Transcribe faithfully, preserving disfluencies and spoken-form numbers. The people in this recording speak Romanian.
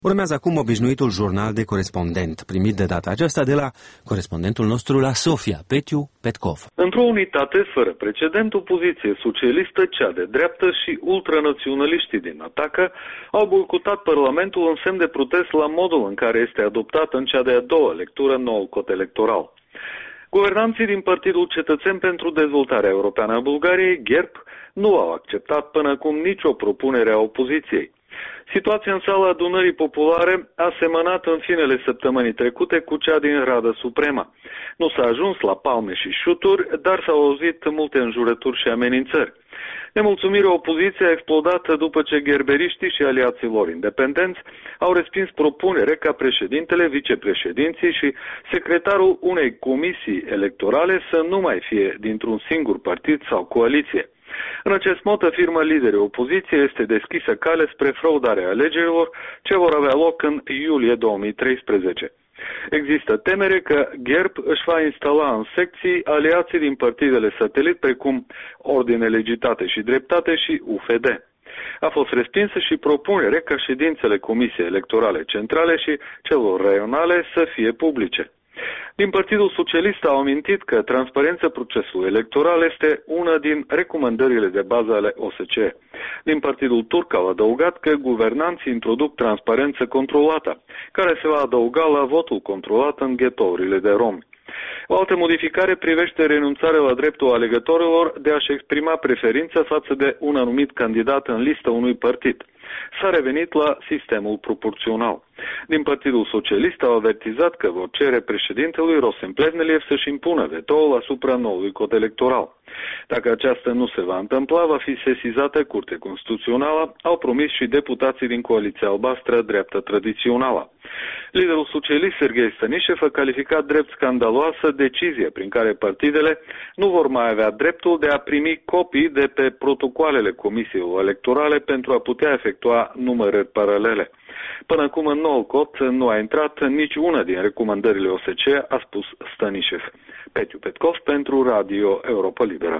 Urmează acum obișnuitul jurnal de corespondent, primit de data aceasta de la corespondentul nostru la Sofia, Petiu Petkov. Într-o unitate fără precedent, opoziție socialistă, cea de dreaptă și ultranaționaliștii din Atacă au boicotat Parlamentul în semn de protest la modul în care este adoptat în cea de-a doua lectură noul cod electoral. Guvernanții din Partidul Cetățeni pentru Dezvoltarea Europeană a Bulgariei, G E R B, nu au acceptat până acum nicio propunere a opoziției. Situația în sala adunării populare a semănat în finele săptămânii trecute cu cea din Rada Suprema. Nu s-a ajuns la palme și șuturi, dar s-au auzit multe înjurături și amenințări. Nemulțumirea opoziției a explodat după ce gherberiștii și aliații lor independenți au respins propunere ca președintele, vicepreședinții și secretarul unei comisii electorale să nu mai fie dintr-un singur partid sau coaliție. În acest mod, afirmă liderii opoziției, este deschisă cale spre fraudarea alegerilor ce vor avea loc în iulie două mii treisprezece. Există temere că G E R B își va instala în secții aliații din partidele satelit precum Ordine Legitate și Dreptate și U F D. A fost respinsă și propunere ca ședințele Comisiei Electorale Centrale și celor raionale să fie publice. Din Partidul Socialist au amintit că transparența procesului electoral este una din recomandările de bază ale O S C E. Din Partidul Turc au adăugat că guvernanții introduc transparență controlată, care se va adăuga la votul controlat în ghetourile de romi. O altă modificare privește renunțarea la dreptul alegătorilor de a-și exprima preferința față de un anumit candidat în listă unui partid. S-a revenit la sistemul proporțional. Din Partidul Socialist au avertizat că vor cere președintelui Rosen Plevneliev să-și impună vetoul asupra noului cod electoral. Dacă aceasta nu se va întâmpla, va fi sesizată Curtea Constituțională, au promis și deputații din Coaliția Albastră dreaptă tradițională. Liderul socialist Serghei Stanișev a calificat drept scandaloasă decizia prin care partidele nu vor mai avea dreptul de a primi copii de pe protocoalele comisiilor electorale pentru a putea efectua numărări paralele. Până acum în noul cod nu a intrat nici una din recomandările O S C E, a spus Stanișev. Petiu Petkov pentru Radio Europa Liberă.